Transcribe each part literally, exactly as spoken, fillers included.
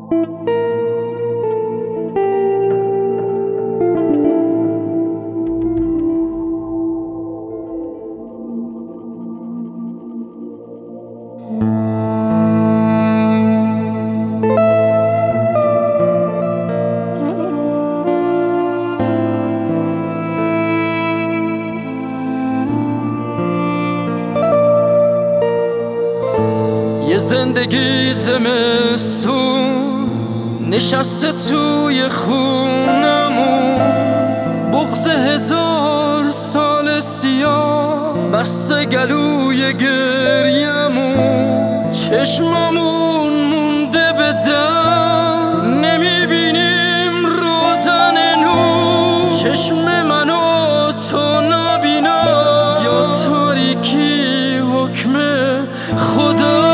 یه زندگی زمستون نشسته توی خونمون، بغض هزار سال سیاه بسته گلوی گریمون، چشممون مونده به در، نمیبینیم روزن نور، چشم منو تو نبینا یا تاریکی حکم خدا.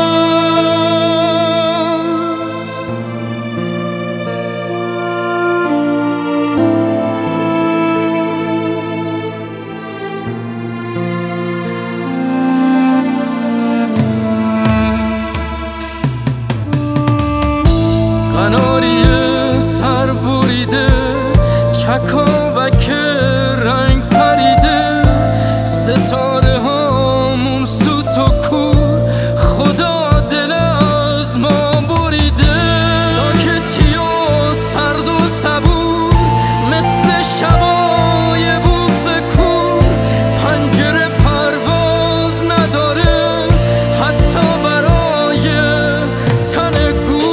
قناری سر بریده، چکاوک رنگ پریده، ستاره هامون سوت و کور، خدا دل از ما بریده. ساکتی و سرد و صبور مثل شبای بوف کور، پنجره پرواز نداره حتی برای تن گور.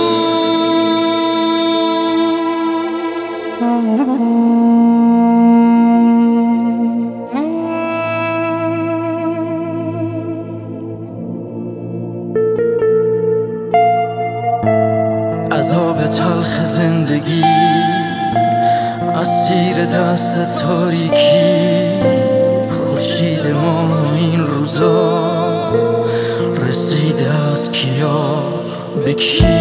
عذاب تلخ زندگی، اسیر دست تاریکی، خورشید ما این روزا رسیده از کیا به کی؟